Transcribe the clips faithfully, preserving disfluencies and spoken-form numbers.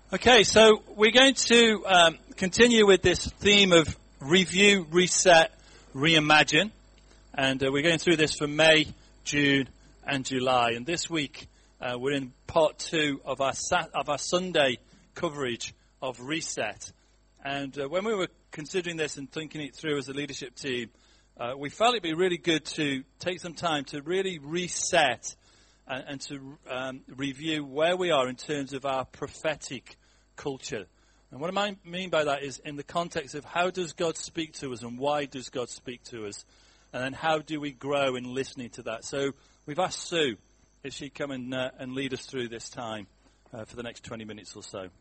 Okay, so we're going to um, continue with this theme of review, reset, reimagine. And uh, we're going through this for May, June, and July. And this week, uh, we're in part two of our sat- of our Sunday coverage of Reset. And uh, when we were considering this and thinking it through as a leadership team, uh, we felt it'd be really good to take some time to really reset and, and to um, review where we are in terms of our prophetic culture. And what I mean by that is in the context of how does God speak to us and why does God speak to us? And then how do we grow in listening to that? So we've asked Sue if she'd come and, uh, and lead us through this time uh, for the next twenty minutes or so.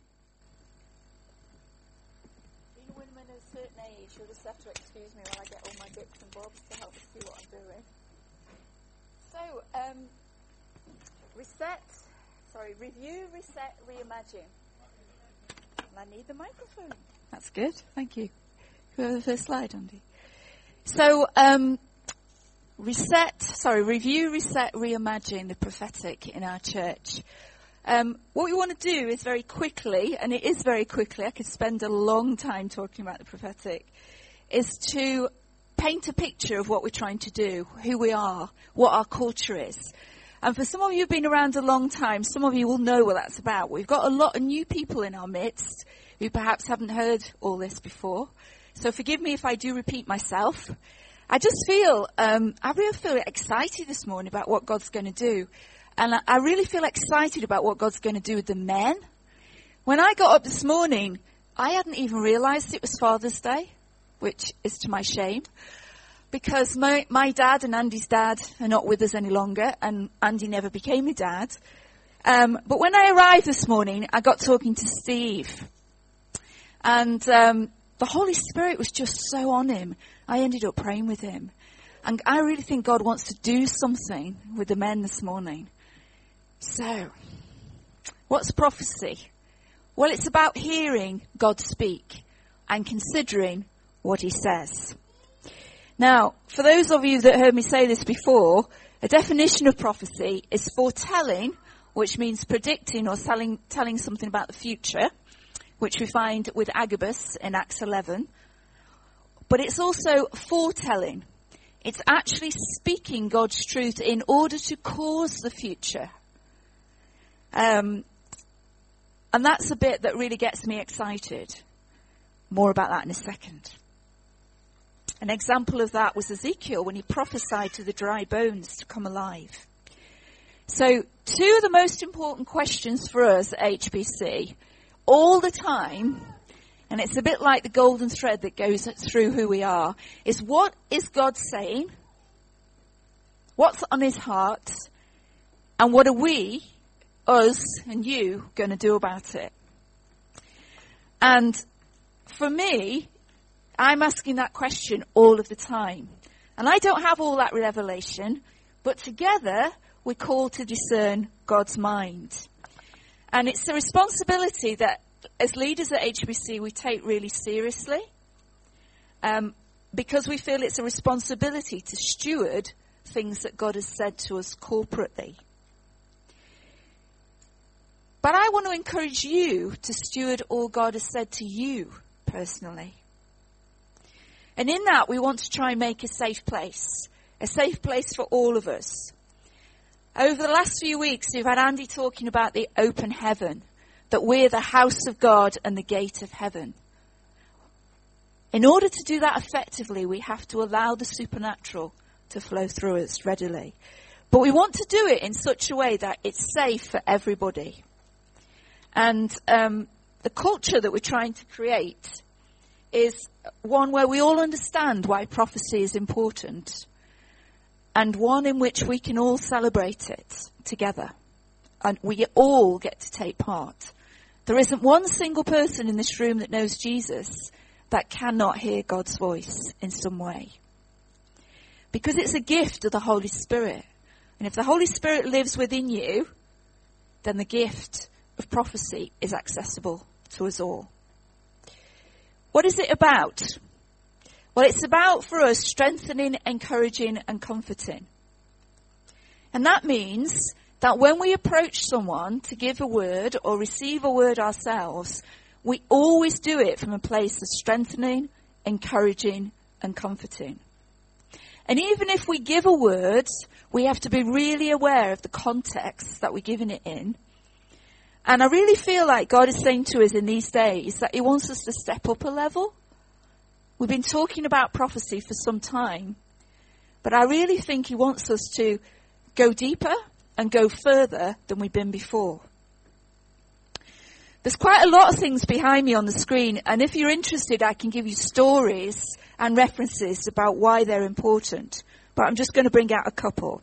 When I'm at a certain age, you'll just have to excuse me while I get all my bits and bobs to help me see what I'm doing. So, um, reset, sorry, review, reset, reimagine. I need the microphone. That's good. Thank you. Go to the first slide, Andy. So, um, reset, sorry, review, reset, reimagine the prophetic in our church. Um, what we want to do is very quickly, and it is very quickly, I could spend a long time talking about the prophetic, is to paint a picture of what we're trying to do, who we are, what our culture is. And for some of you who've been around a long time, some of you will know what that's about. We've got a lot of new people in our midst who perhaps haven't heard all this before. So forgive me if I do repeat myself. I just feel, um, I really feel excited this morning about what God's going to do. And I, I really feel excited about what God's going to do with the men. When I got up this morning, I hadn't even realized it was Father's Day, which is to my shame. Because my, my dad and Andy's dad are not with us any longer, and Andy never became a dad. Um, but when I arrived this morning, I got talking to Steve. And um, the Holy Spirit was just so on him. I ended up praying with him. And I really think God wants to do something with the men this morning. So, what's prophecy? Well, it's about hearing God speak and considering what he says. Now, for those of you that heard me say this before, a definition of prophecy is foretelling, which means predicting or telling, telling something about the future, which we find with Agabus in Acts eleven. But it's also foretelling. It's actually speaking God's truth in order to cause the future. Um, and that's a bit that really gets me excited. More about that in a second. An example of that was Ezekiel when he prophesied to the dry bones to come alive. So two of the most important questions for us at H B C all the time, and it's a bit like the golden thread that goes through who we are, is what is God saying? What's on his heart? And what are we, us and you, going to do about it? And for me, I'm asking that question all of the time. And I don't have all that revelation, but together we're called to discern God's mind. And it's a responsibility that as leaders at H B C we take really seriously, um, because we feel it's a responsibility to steward things that God has said to us corporately. But I want to encourage you to steward all God has said to you personally. And in that, we want to try and make a safe place, a safe place for all of us. Over the last few weeks, we've had Andy talking about the open heaven, that we're the house of God and the gate of heaven. In order to do that effectively, we have to allow the supernatural to flow through us readily. But we want to do it in such a way that it's safe for everybody. And um, the culture that we're trying to create is one where we all understand why prophecy is important, and one in which we can all celebrate it together, and we all get to take part. There isn't one single person in this room that knows Jesus that cannot hear God's voice in some way, because it's a gift of the Holy Spirit. And if the Holy Spirit lives within you, then the gift of prophecy is accessible to us all. What is it about? Well, it's about, for us, strengthening, encouraging, and comforting. And that means that when we approach someone to give a word or receive a word ourselves, we always do it from a place of strengthening, encouraging, and comforting. And even if we give a word, we have to be really aware of the context that we're giving it in. And I really feel like God is saying to us in these days that he wants us to step up a level. We've been talking about prophecy for some time, but I really think he wants us to go deeper and go further than we've been before. There's quite a lot of things behind me on the screen, and if you're interested, I can give you stories and references about why they're important, but I'm just going to bring out a couple.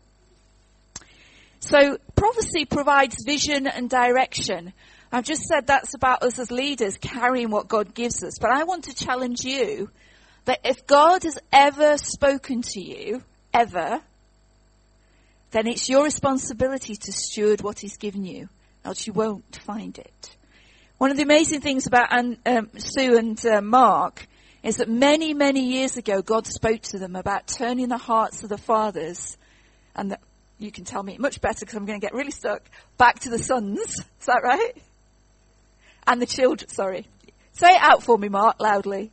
So prophecy provides vision and direction. I've just said that's about us as leaders carrying what God gives us, but I want to challenge you that if God has ever spoken to you, ever, then it's your responsibility to steward what he's given you, else you won't find it. One of the amazing things about um, Sue and uh, Mark is that many, many years ago, God spoke to them about turning the hearts of the fathers, and the, you can tell me much better because I'm going to get really stuck, back to the sons. Is that right? And the children, sorry. Say it out for me, Mark, loudly.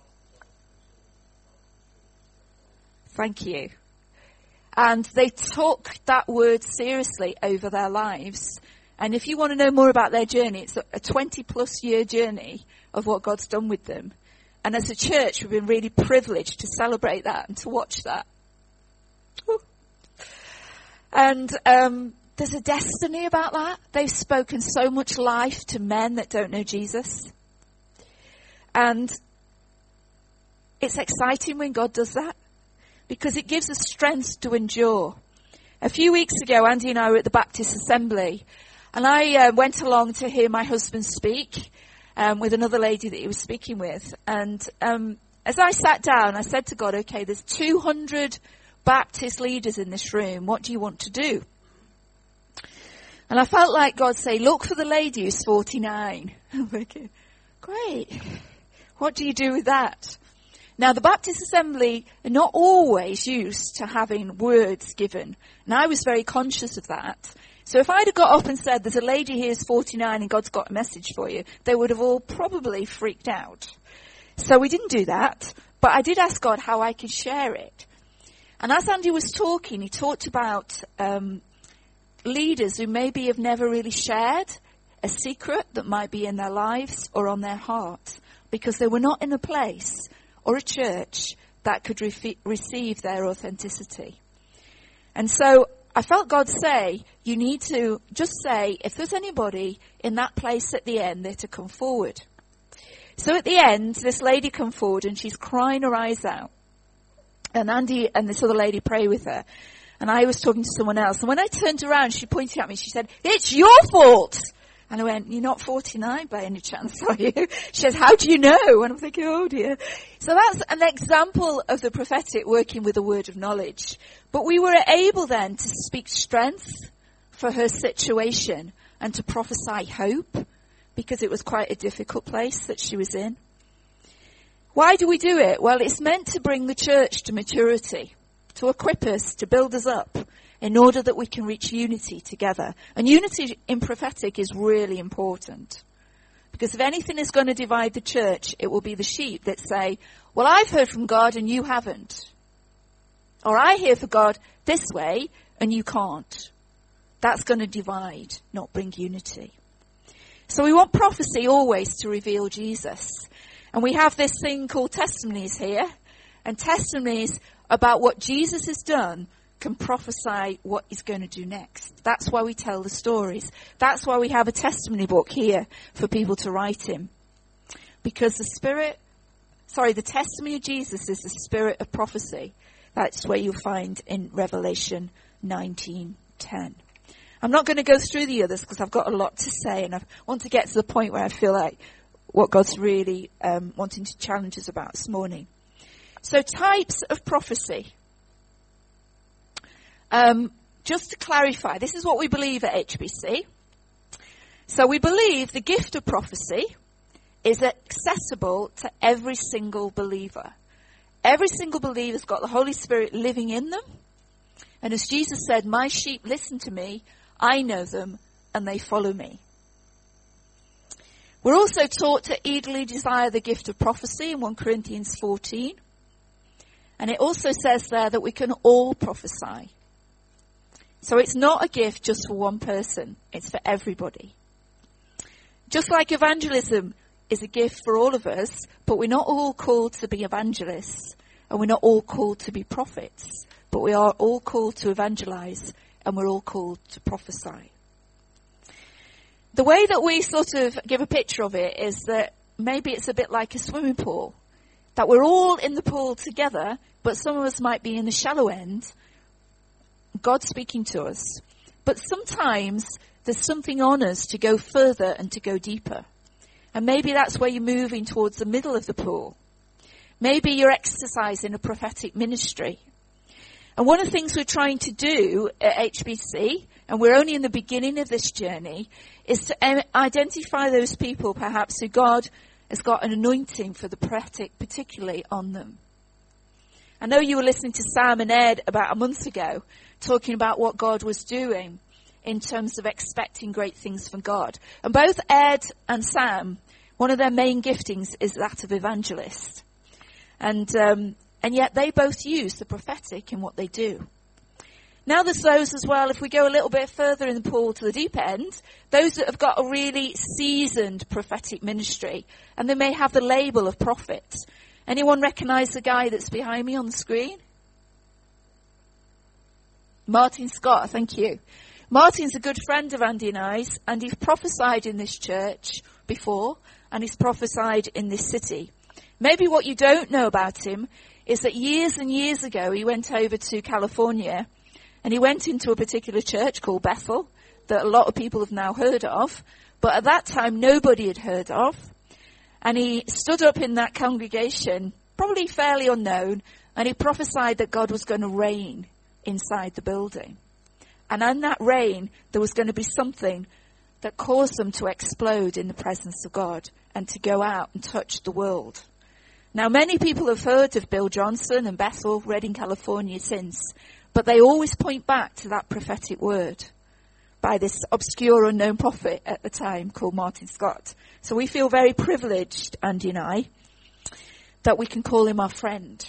Thank you. And they took that word seriously over their lives. And if you want to know more about their journey, it's a twenty plus year journey of what God's done with them. And as a church, we've been really privileged to celebrate that and to watch that. Woo. And um, there's a destiny about that. They've spoken so much life to men that don't know Jesus. And it's exciting when God does that, because it gives us strength to endure. A few weeks ago, Andy and I were at the Baptist Assembly, and I uh, went along to hear my husband speak um, with another lady that he was speaking with. And um, as I sat down, I said to God, okay, there's two hundred Baptist leaders in this room. What do you want to do? And I felt like God say, look for the lady who's forty-nine. I'm thinking, great. What do you do with that? Now, the Baptist Assembly are not always used to having words given. And I was very conscious of that. So if I'd have got up and said, there's a lady here who's forty-nine and God's got a message for you, they would have all probably freaked out. So we didn't do that. But I did ask God how I could share it. And as Andy was talking, he talked about um, leaders who maybe have never really shared a secret that might be in their lives or on their heart, because they were not in a place or a church that could re- receive their authenticity. And so I felt God say, you need to just say, if there's anybody in that place at the end, they're to come forward. So at the end, this lady come forward and she's crying her eyes out. And Andy and this other lady pray with her. And I was talking to someone else. And when I turned around, she pointed at me. She said, it's your fault. And I went, you're not forty-nine by any chance, are you? She says, how do you know? And I'm thinking, oh dear. So that's an example of the prophetic working with a word of knowledge. But we were able then to speak strength for her situation and to prophesy hope, because it was quite a difficult place that she was in. Why do we do it? Well, it's meant to bring the church to maturity, to equip us, to build us up, in order that we can reach unity together. And unity in prophetic is really important. Because if anything is going to divide the church, it will be the sheep that say, well, I've heard from God and you haven't. Or I hear from God this way and you can't. That's going to divide, not bring unity. So we want prophecy always to reveal Jesus. And we have this thing called testimonies here. And testimonies about what Jesus has done can prophesy what he's going to do next. That's why we tell the stories. That's why we have a testimony book here for people to write in. Because the spirit, sorry, the testimony of Jesus is the spirit of prophecy. That's where you'll find in Revelation nineteen ten. I'm not going to go through the others because I've got a lot to say, and I want to get to the point where I feel like what God's really um, wanting to challenge us about this morning. So types of prophecy. Um, just to clarify, this is what we believe at H B C. So we believe the gift of prophecy is accessible to every single believer. Every single believer's got the Holy Spirit living in them. And as Jesus said, my sheep listen to me, I know them and they follow me. We're also taught to eagerly desire the gift of prophecy in First Corinthians fourteen. And it also says there that we can all prophesy. So it's not a gift just for one person. It's for everybody. Just like evangelism is a gift for all of us, but we're not all called to be evangelists. And we're not all called to be prophets. But we are all called to evangelize. And we're all called to prophesy. The way that we sort of give a picture of it is that maybe it's a bit like a swimming pool. That we're all in the pool together, but some of us might be in the shallow end. God's speaking to us. But sometimes there's something on us to go further and to go deeper. And maybe that's where you're moving towards the middle of the pool. Maybe you're exercising a prophetic ministry. And one of the things we're trying to do at H B C, and we're only in the beginning of this journey, is to identify those people perhaps who God has got an anointing for the prophetic particularly on them. I know you were listening to Sam and Ed about a month ago talking about what God was doing in terms of expecting great things from God. And both Ed and Sam, one of their main giftings is that of evangelist. And um, and yet they both use the prophetic in what they do. Now there's those as well, if we go a little bit further in the pool to the deep end, those that have got a really seasoned prophetic ministry, and they may have the label of prophet. Anyone recognise the guy that's behind me on the screen? Martin Scott, thank you. Martin's a good friend of Andy and I's, and he's prophesied in this church before, and he's prophesied in this city. Maybe what you don't know about him is that years and years ago he went over to California, and he went into a particular church called Bethel that a lot of people have now heard of, but at that time nobody had heard of. And he stood up in that congregation, probably fairly unknown, and he prophesied that God was going to reign inside the building. And in that reign, there was going to be something that caused them to explode in the presence of God and to go out and touch the world. Now, many people have heard of Bill Johnson and Bethel, Redding, California since, but they always point back to that prophetic word by this obscure unknown prophet at the time called Martin Scott. So we feel very privileged, Andy and I, that we can call him our friend.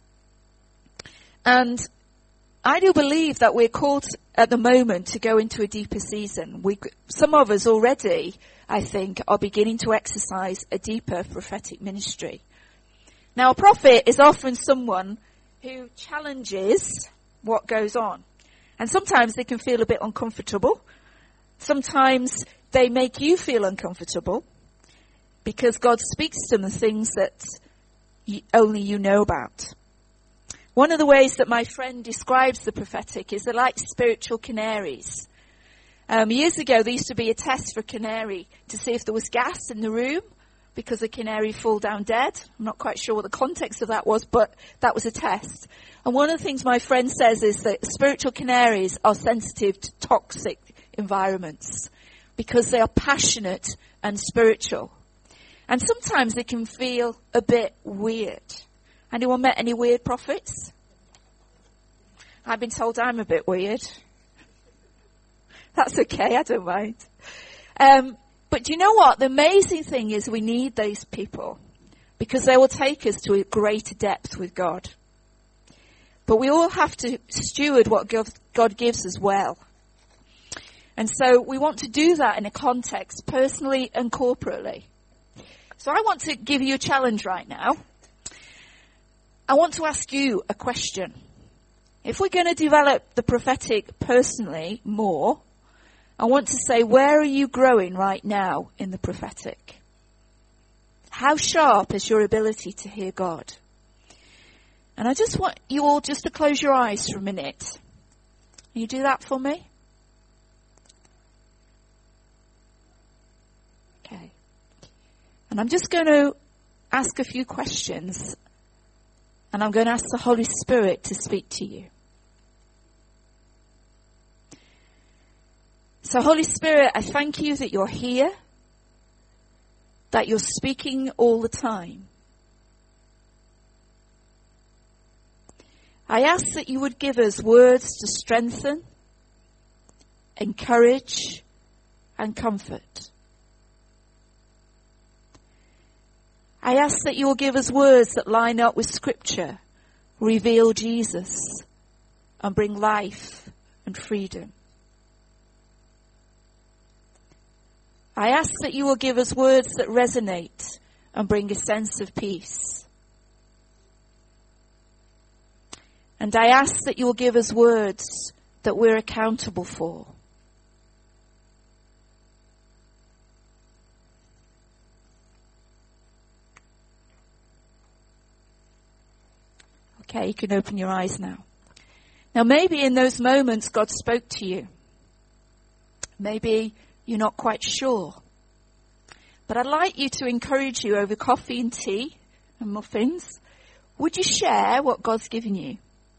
And I do believe that we're called at the moment to go into a deeper season. We, some of us already, I think, are beginning to exercise a deeper prophetic ministry. Now, a prophet is often someone who challenges what goes on. And sometimes they can feel a bit uncomfortable. Sometimes they make you feel uncomfortable because God speaks to them the things that you, only you know about. One of the ways that my friend describes the prophetic is they're like spiritual canaries. Um, years ago, there used to be a test for a canary to see if there was gas in the room because the canary fall down dead. I'm not quite sure what the context of that was, but that was a test. And one of the things my friend says is that spiritual canaries are sensitive to toxic environments because they are passionate and spiritual. And sometimes they can feel a bit weird. Anyone met any weird prophets? I've been told I'm a bit weird. That's okay, I don't mind. Um, but do you know what? The amazing thing is we need those people because they will take us to a greater depth with God. But we all have to steward what God gives as well. And so we want to do that in a context, personally and corporately. So I want to give you a challenge right now. I want to ask you a question. If we're going to develop the prophetic personally more, I want to say, where are you growing right now in the prophetic? How sharp is your ability to hear God? And I just want you all just to close your eyes for a minute. Can you do that for me? Okay. And I'm just going to ask a few questions. And I'm going to ask the Holy Spirit to speak to you. So Holy Spirit, I thank you that you're here, that you're speaking all the time. I ask that you would give us words to strengthen, encourage, and comfort. I ask that you will give us words that line up with Scripture, reveal Jesus, and bring life and freedom. I ask that you will give us words that resonate and bring a sense of peace. And I ask that you will give us words that we're accountable for. Okay, you can open your eyes now. Now maybe in those moments God spoke to you. Maybe you're not quite sure. But I'd like you to encourage you over coffee and tea and muffins. Would you share what God's given you?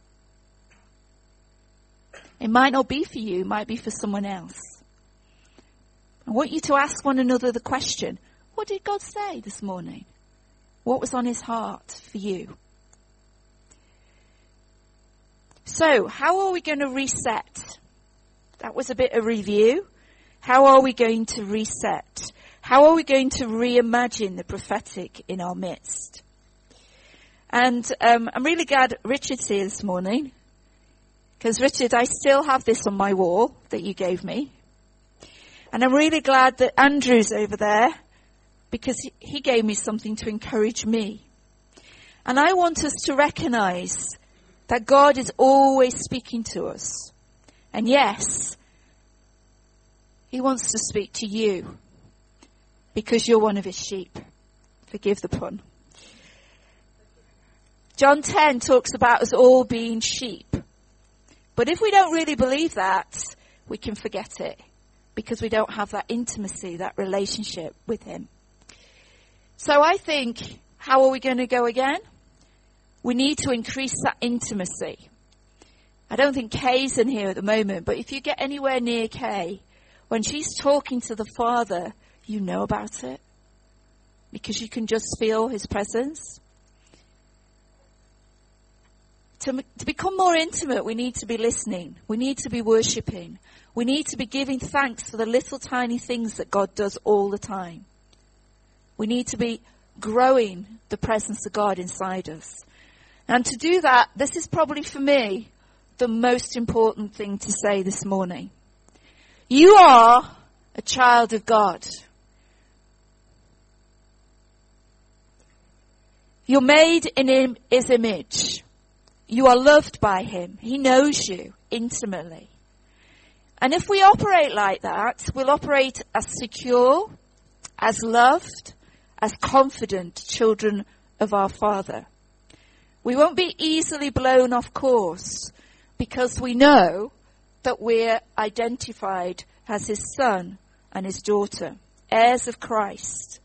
It might not be for you, it might be for someone else. I want you to ask one another the question, what did God say this morning? What was on his heart for you? So, how are we going to reset? That was a bit of review. How are we going to reset? How are we going to reimagine the prophetic in our midst? And um, I'm really glad Richard's here this morning. Because, Richard, I still have this on my wall that you gave me. And I'm really glad that Andrew's over there. Because he, he gave me something to encourage me. And I want us to recognize that God is always speaking to us. And yes, he wants to speak to you because you're one of his sheep. Forgive the pun. John ten talks about us all being sheep. But if we don't really believe that, we can forget it because we don't have that intimacy, that relationship with him. So I think, how are we going to go again? We need to increase that intimacy. I don't think Kay's in here at the moment, but if you get anywhere near Kay, when she's talking to the Father, you know about it. Because you can just feel his presence. To, to become more intimate, we need to be listening. We need to be worshipping. We need to be giving thanks for the little tiny things that God does all the time. We need to be growing the presence of God inside us. And to do that, this is probably for me the most important thing to say this morning. You are a child of God. You're made in his image. You are loved by him. He knows you intimately. And if we operate like that, we'll operate as secure, as loved, as confident children of our Father. We won't be easily blown off course because we know that we're identified as his son and his daughter, heirs of Christ.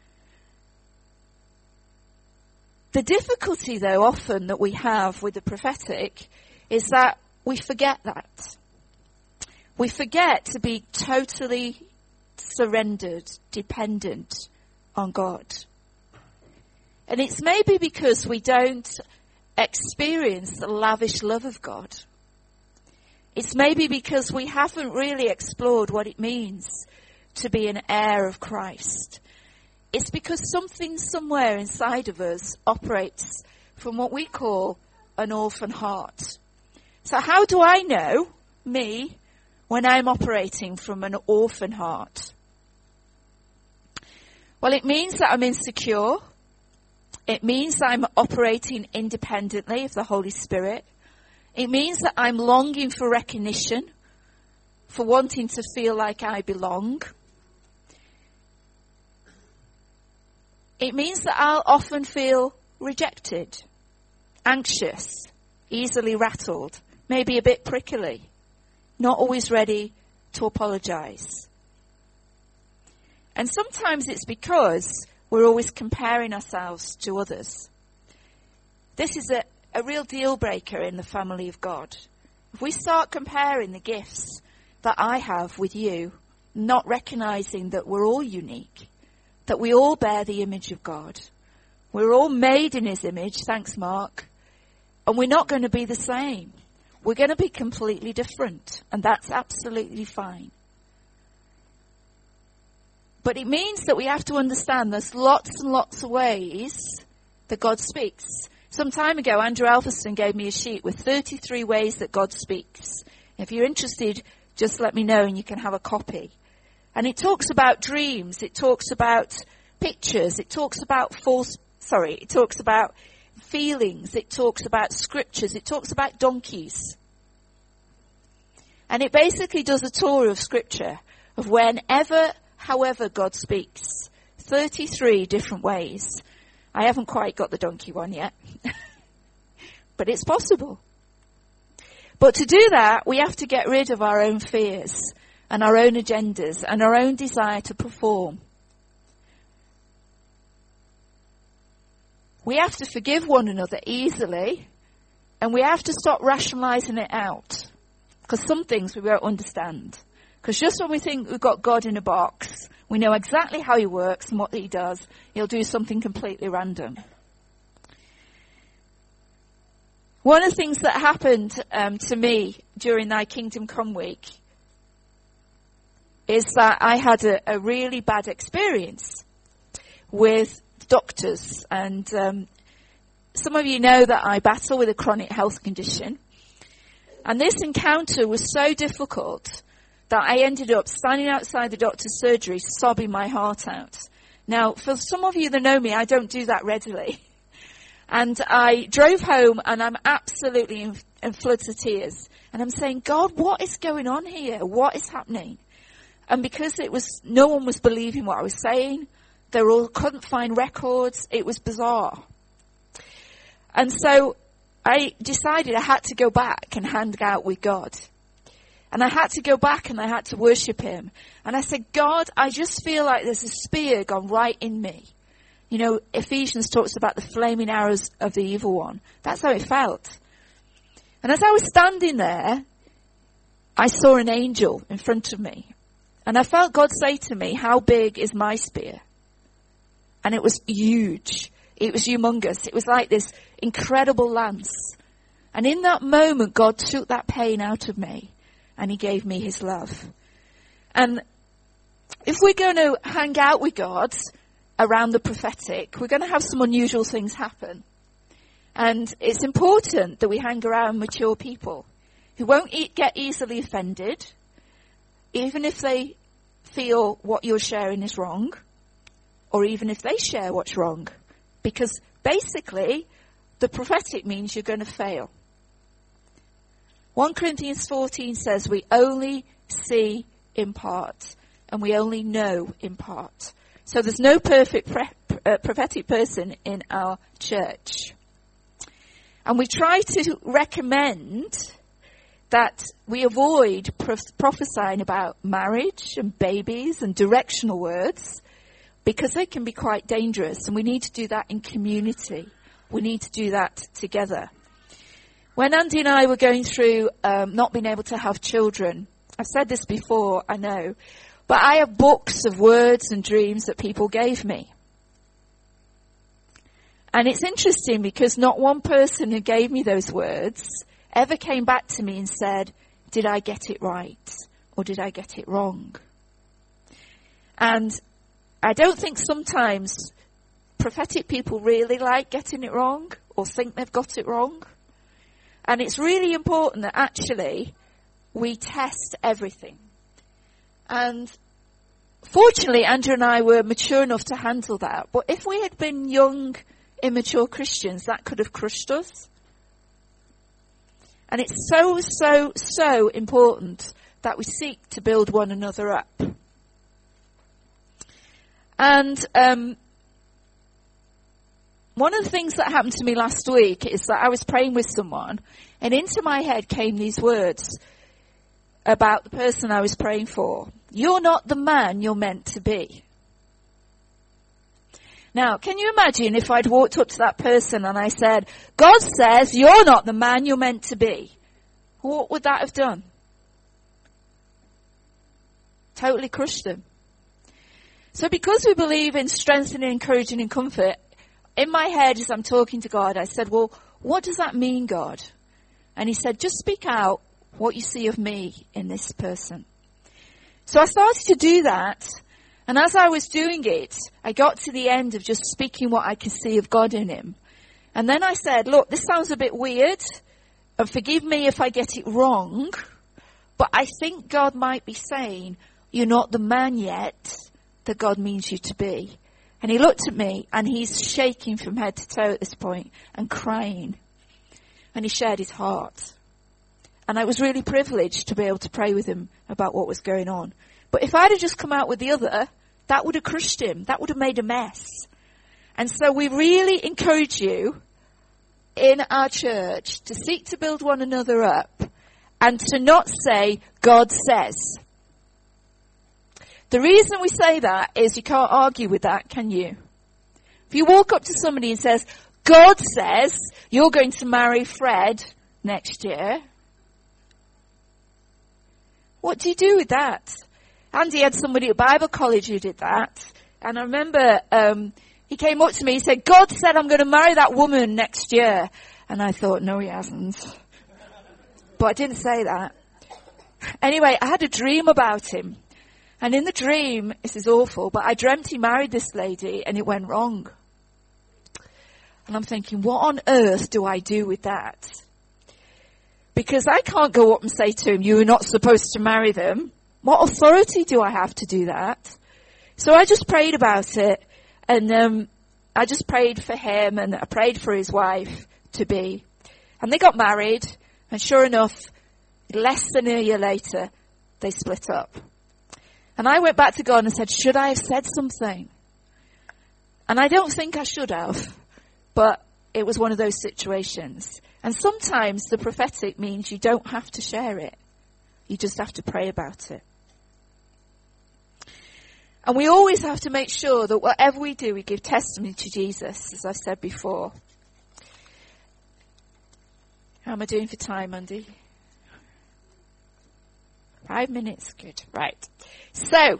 The difficulty, though, often that we have with the prophetic is that we forget that. We forget to be totally surrendered, dependent on God. And it's maybe because we don't experience the lavish love of God. It's maybe because we haven't really explored what it means to be an heir of Christ. It's because something somewhere inside of us operates from what we call an orphan heart. So how do I know, me, when I'm operating from an orphan heart? Well, it means that I'm insecure. It means that I'm operating independently of the Holy Spirit. It means that I'm longing for recognition, for wanting to feel like I belong. It means that I'll often feel rejected, anxious, easily rattled, maybe a bit prickly, not always ready to apologize. And sometimes it's because we're always comparing ourselves to others. This is a, a real deal breaker in the family of God. If we start comparing the gifts that I have with you, not recognizing that we're all unique, that we all bear the image of God, we're all made in his image, thanks Mark, and we're not going to be the same. we're going to be completely different, and that's absolutely fine. But it means that we have to understand there's lots and lots of ways that God speaks. Some time ago, Andrew Alverston gave me a sheet with thirty-three ways that God speaks. If you're interested, just let me know and you can have a copy. And it talks about dreams, it talks about pictures, it talks about false, sorry, it talks about feelings, it talks about scriptures, it talks about donkeys. And it basically does a tour of scripture of whenever, however God speaks. thirty-three different ways. I haven't quite got the donkey one yet. But it's possible. But to do that, we have to get rid of our own fears and our own agendas and our own desire to perform. We have to forgive one another easily, and we have to stop rationalizing it out. Because some things we won't understand. Because just when we think we've got God in a box, we know exactly how he works and what he does, he'll do something completely random. One of the things that happened um, to me during Thy Kingdom Come week is that I had a, a really bad experience with doctors. And um, some of you know that I battle with a chronic health condition. And this encounter was so difficult that I ended up standing outside the doctor's surgery, sobbing my heart out. Now, for some of you that know me, I don't do that readily. And I drove home and I'm absolutely in, in floods of tears. And I'm saying, God, what is going on here? What is happening? And because it was, no one was believing what I was saying. They all couldn't find records. It was bizarre. And so I decided I had to go back and hang out with God. And I had to go back and I had to worship him. And I said, God, I just feel like there's a spear gone right in me. You know, Ephesians talks about the flaming arrows of the evil one. That's how it felt. And as I was standing there, I saw an angel in front of me. And I felt God say to me, how big is my spear? And it was huge. It was humongous. It was like this incredible lance. And in that moment, God took that pain out of me. And he gave me his love. And if we're going to hang out with God around the prophetic, we're going to have some unusual things happen. And it's important that we hang around mature people who won't e- get easily offended, even if they feel what you're sharing is wrong, or even if they share what's wrong. Because basically, the prophetic means you're going to fail. First Corinthians fourteen says we only see in part, and we only know in part. So there's no perfect pre- uh, prophetic person in our church. And we try to recommend that we avoid prof- prophesying about marriage and babies and directional words, because they can be quite dangerous, and we need to do that in community. We need to do that together. When Andy and I were going through um, not being able to have children, I've said this before, I know, but I have books of words and dreams that people gave me. And it's interesting because not one person who gave me those words ever came back to me and said, did I get it right or did I get it wrong? And I don't think sometimes prophetic people really like getting it wrong or think they've got it wrong. And it's really important that actually we test everything. And fortunately, Andrew and I were mature enough to handle that. But if we had been young, immature Christians, that could have crushed us. And it's so, so, so important that we seek to build one another up. And um, one of the things that happened to me last week is that I was praying with someone, and into my head came these words about the person I was praying for. You're not the man you're meant to be. Now, can you imagine if I'd walked up to that person and I said, God says you're not the man you're meant to be? What would that have done? Totally crushed them. So because we believe in strengthening, encouraging and comfort, in my head as I'm talking to God, I said, well, what does that mean, God? And he said, just speak out what you see of me in this person. So I started to do that. And as I was doing it, I got to the end of just speaking what I could see of God in him. And then I said, look, this sounds a bit weird. And forgive me if I get it wrong. But I think God might be saying, you're not the man yet that God means you to be. And he looked at me and he's shaking from head to toe at this point and crying. And he shared his heart. And I was really privileged to be able to pray with him about what was going on. But if I'd have just come out with the other, that would have crushed him. That would have made a mess. And so we really encourage you in our church to seek to build one another up and to not say, God says. The reason we say that is you can't argue with that, can you? If you walk up to somebody and says, God says you're going to marry Fred next year, what do you do with that? Andy had somebody at Bible college who did that. And I remember um, he came up to me and said, God said I'm going to marry that woman next year. And I thought, no, he hasn't. But I didn't say that. Anyway, I had a dream about him. And in the dream, this is awful, but I dreamt he married this lady and it went wrong. And I'm thinking, what on earth do I do with that? Because I can't go up and say to him, you are not supposed to marry them. What authority do I have to do that? So I just prayed about it. And um, I just prayed for him and I prayed for his wife to be. And they got married. And sure enough, less than a year later, they split up. And I went back to God and said, should I have said something? And I don't think I should have. But it was one of those situations. And sometimes the prophetic means you don't have to share it. You just have to pray about it. And we always have to make sure that whatever we do, we give testimony to Jesus, as I've said before. How am I doing for time, Andy? Five minutes. Good. Right. So,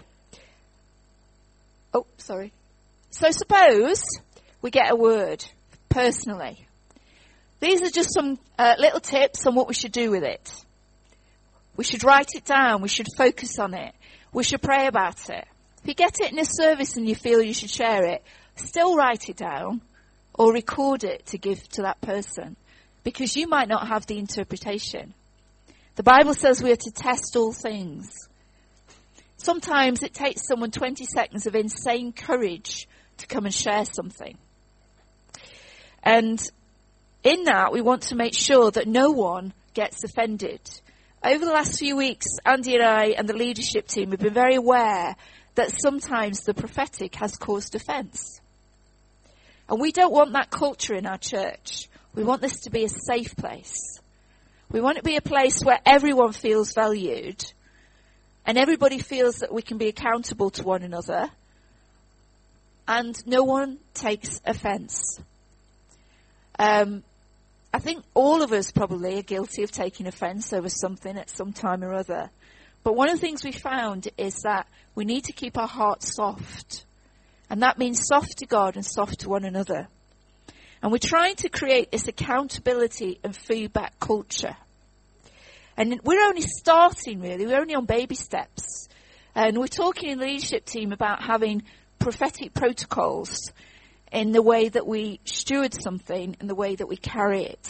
oh, sorry. So suppose we get a word personally. These are just some uh, little tips on what we should do with it. We should write it down. We should focus on it. We should pray about it. If you get it in a service and you feel you should share it, still write it down or record it to give to that person, because you might not have the interpretation. The Bible says we are to test all things. Sometimes it takes someone twenty seconds of insane courage to come and share something. And in that, we want to make sure that no one gets offended. Over the last few weeks, Andy and I and the leadership team have been very aware that sometimes the prophetic has caused offence. And we don't want that culture in our church. We want this to be a safe place. We want it to be a place where everyone feels valued and everybody feels that we can be accountable to one another and no one takes offence. Um, I think all of us probably are guilty of taking offence over something at some time or other. But one of the things we found is that we need to keep our hearts soft. And that means soft to God and soft to one another. And we're trying to create this accountability and feedback culture. And we're only starting, really. We're only on baby steps. And we're talking in the leadership team about having prophetic protocols in the way that we steward something and the way that we carry it.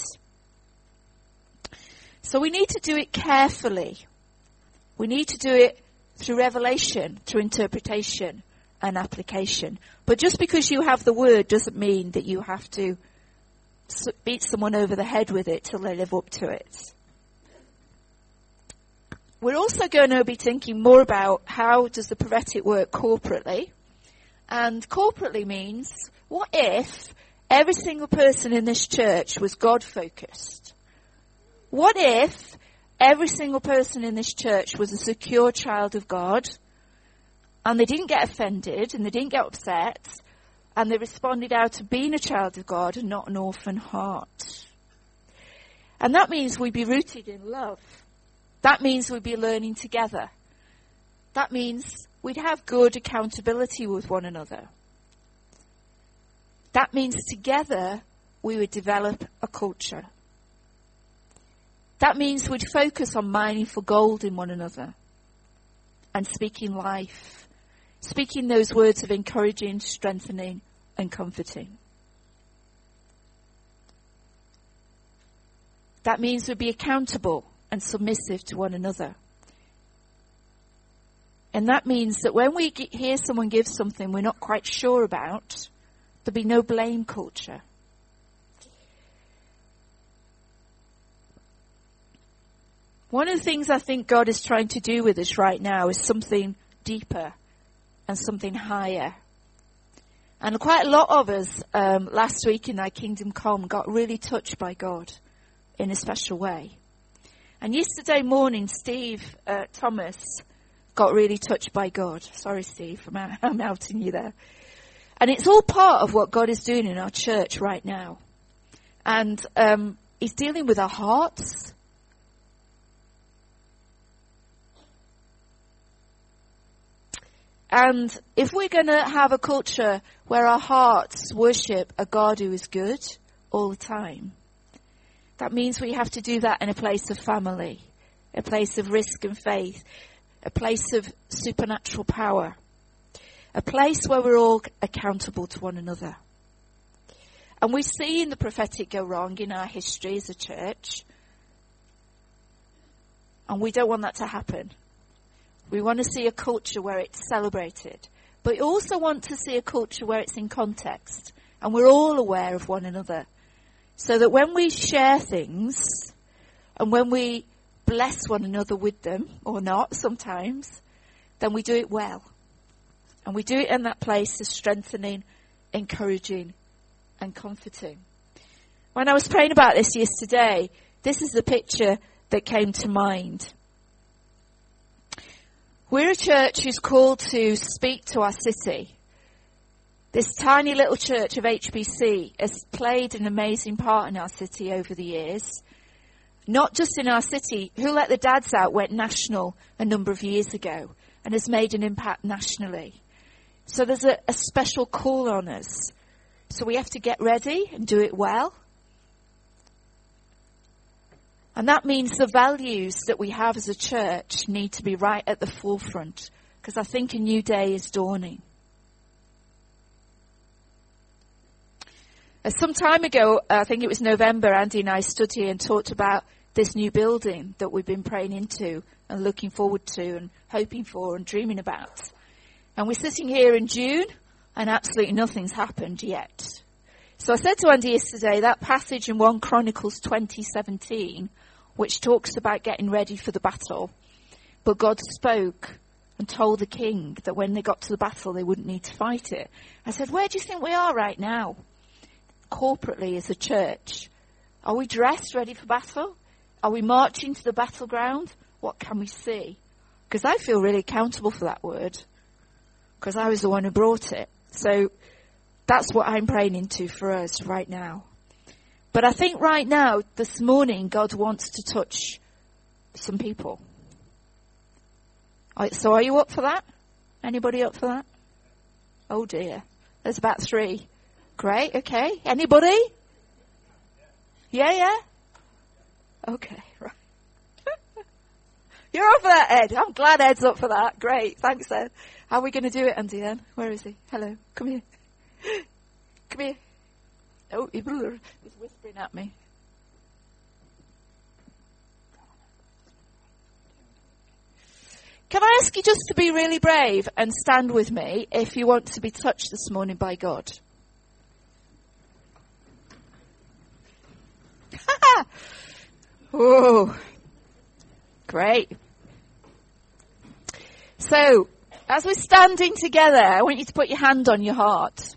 So we need to do it carefully. We need to do it through revelation, through interpretation and application. But just because you have the word doesn't mean that you have to beat someone over the head with it till they live up to it. We're also going to be thinking more about how does the prophetic work corporately. And corporately means, what if every single person in this church was God-focused? What if every single person in this church was a secure child of God, and they didn't get offended, and they didn't get upset, and they responded out of being a child of God and not an orphan heart? And that means we'd be rooted in love. That means we'd be learning together. That means we'd have good accountability with one another. That means together we would develop a culture. That means we'd focus on mining for gold in one another and speaking life, speaking those words of encouraging, strengthening, and comforting. That means we'd be accountable and submissive to one another. And that means that when we hear someone give something we're not quite sure about, there'll be no blame culture. One of the things I think God is trying to do with us right now is something deeper and something higher. And quite a lot of us um, last week in our Kingdom Come got really touched by God in a special way. And yesterday morning, Steve uh, Thomas got really touched by God. Sorry, Steve, I'm, out, I'm outing you there. And it's all part of what God is doing in our church right now. And um, he's dealing with our hearts. And if we're going to have a culture where our hearts worship a God who is good all the time, that means we have to do that in a place of family, a place of risk and faith, a place of supernatural power, a place where we're all accountable to one another. And we've seen the prophetic go wrong in our history as a church, and we don't want that to happen. We want to see a culture where it's celebrated, but we also want to see a culture where it's in context, and we're all aware of one another. So that when we share things, and when we bless one another with them, or not sometimes, then we do it well. And we do it in that place of strengthening, encouraging, and comforting. When I was praying about this yesterday, this is the picture that came to mind. We're a church who's called to speak to our city. This tiny little church of H B C has played an amazing part in our city over the years. Not just in our city. Who Let the Dads Out went national a number of years ago and has made an impact nationally. So there's a, a special call on us. So we have to get ready and do it well. And that means the values that we have as a church need to be right at the forefront, because I think a new day is dawning. Uh, some time ago, I think it was November, Andy and I stood here and talked about this new building that we've been praying into and looking forward to and hoping for and dreaming about. And we're sitting here in June and absolutely nothing's happened yet. So I said to Andy yesterday, that passage in First Chronicles twenty seventeen, which talks about getting ready for the battle, but God spoke and told the king that when they got to the battle, they wouldn't need to fight it. I said, where do you think we are right now? Corporately as a church. Are we dressed ready for battle? Are we marching to the battleground? What can we see? Because I feel really accountable for that word, because I was the one who brought it. So that's what I'm praying into for us right now. But I think right now, this morning, God wants to touch some people. So are you up for that? Anybody up for that? Oh dear. There's about three. Great, okay. Anybody? Yeah, yeah? Okay, right. You're up for that, Ed. I'm glad Ed's up for that. Great, thanks, Ed. How are we going to do it, Andy, then? Where is he? Hello, come here. Come here. Oh, he's whispering at me. Can I ask you just to be really brave and stand with me if you want to be touched this morning by God? Oh, great. So, as we're standing together, I want you to put your hand on your heart.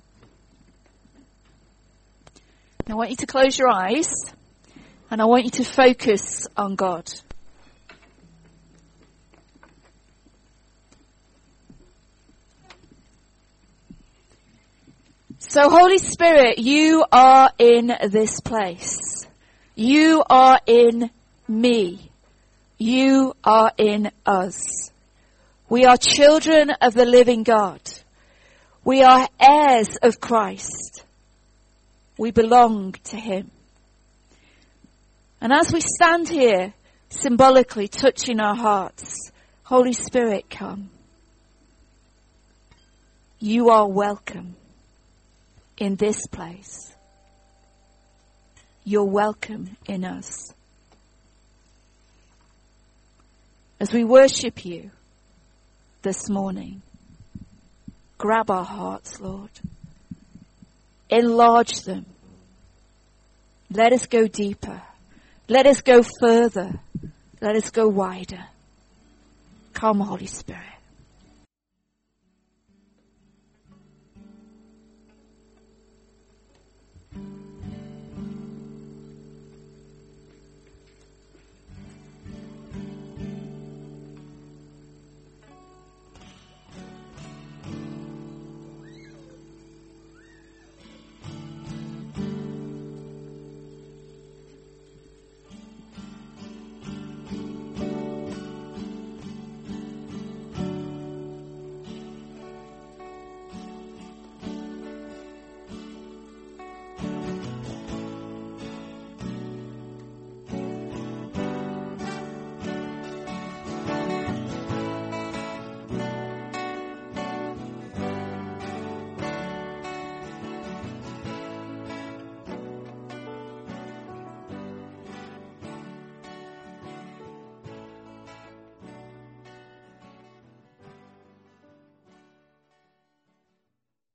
I want you to close your eyes, and I want you to focus on God. So, Holy Spirit, you are in this place. You are in me. You are in us. We are children of the living God. We are heirs of Christ. We belong to him. And as we stand here, symbolically touching our hearts, Holy Spirit, come. You are welcome in this place. You're welcome in us. As we worship you this morning, grab our hearts, Lord. Enlarge them. Let us go deeper. Let us go further. Let us go wider. Come, Holy Spirit.